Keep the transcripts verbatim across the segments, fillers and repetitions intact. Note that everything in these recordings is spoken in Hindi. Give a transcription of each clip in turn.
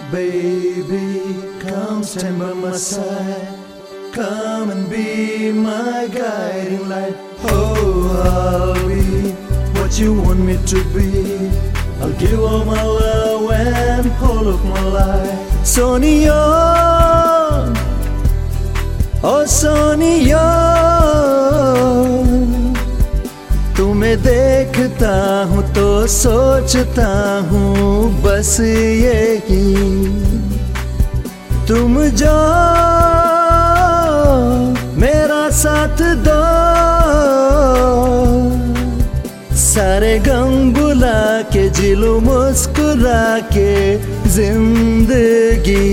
Baby, come stand by my side. Come and be my guiding light. Oh, I'll be what you want me to be. I'll give all my love and all of my life. Sonia, oh Sonia, तुम्हें देखता हूँ तो सोचता हूँ बस यही, तुम जो मेरा साथ दो, सारे गम बुला के जिलो मुस्कुरा के जिंदगी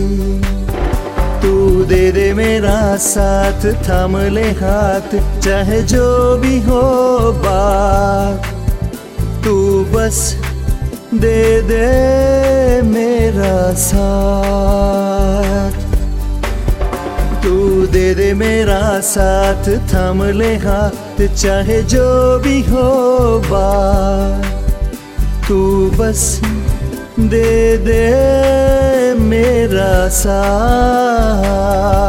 तू दे दे मेरा साथ, थाम ले हाथ चाहे जो भी हो बात, तू बस दे दे मेरा साथ, तू दे दे मेरा साथ, थाम ले हाथ चाहे जो भी हो बात, तू बस दे दे मेरा साथ।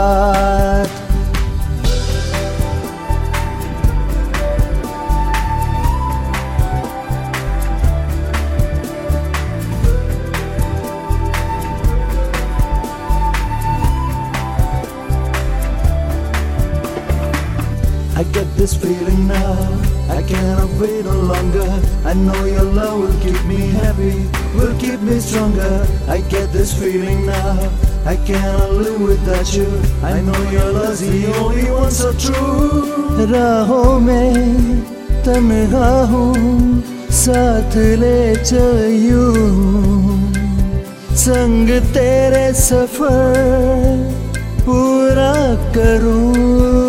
I get this feeling now, I cannot wait no longer. I know your love will keep me happy, will keep me stronger. I get this feeling now, I cannot live without you. I know your love's the only one so true. राहों में तन्हा हूँ, साथ ले चल यूं, संग तेरे सफर पूरा करूँ।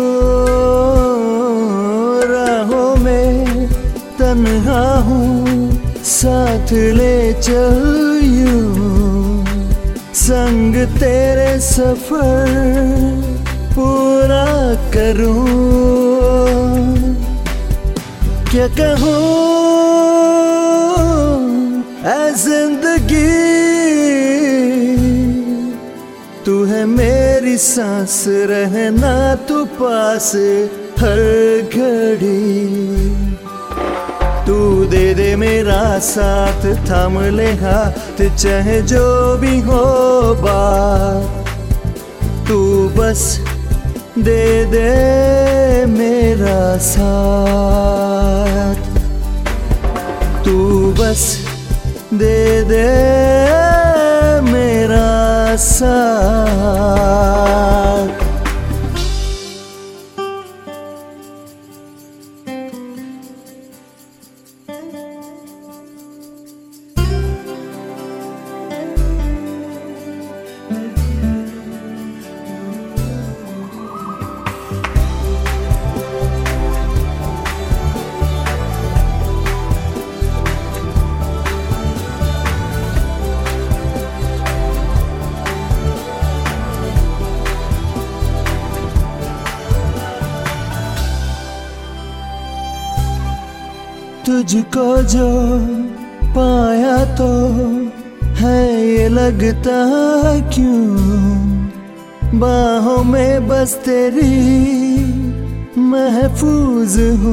तन्हा हूँ साथ ले चल यूं, संग तेरे सफर पूरा करूँ। क्या कहूँ ऐ जिंदगी, तू है मेरी सांस, रहना तू पास हर घड़ी, तू दे दे मेरा साथ, थाम ले हाथ चाहे जो भी हो बात, तू बस दे दे मेरा साथ, तू बस दे दे मेरा साथ। तुझको जो पाया तो है ये लगता क्यों, बाहों में बस तेरी महफूज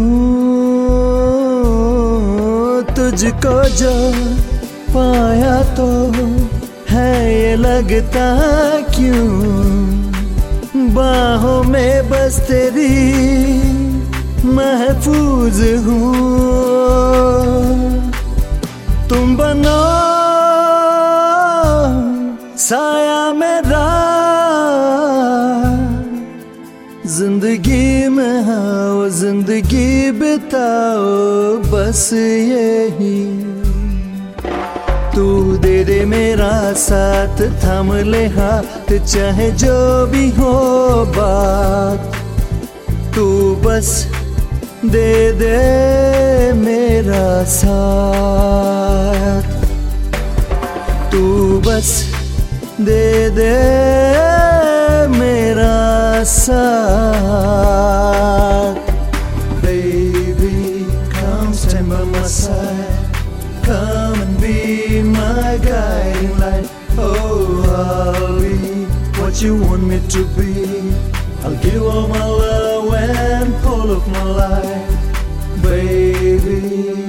हूँ। तुझको जो पाया तो है ये लगता क्यों, बाहों में बस तेरी महफूज हूँ। तुम बनो साया मेरा, जिंदगी में आओ जिंदगी बिताओ बस यही, तू दे दे मेरा साथ, थाम ले हाथ चाहे जो भी हो बात, तू बस दे दे मेरा साथ, तू बस दे दे मेरा साथ। Baby, come stand by my side, come and be my guiding light. Oh, what you want me to be. I'll give all my love and all of my life, baby.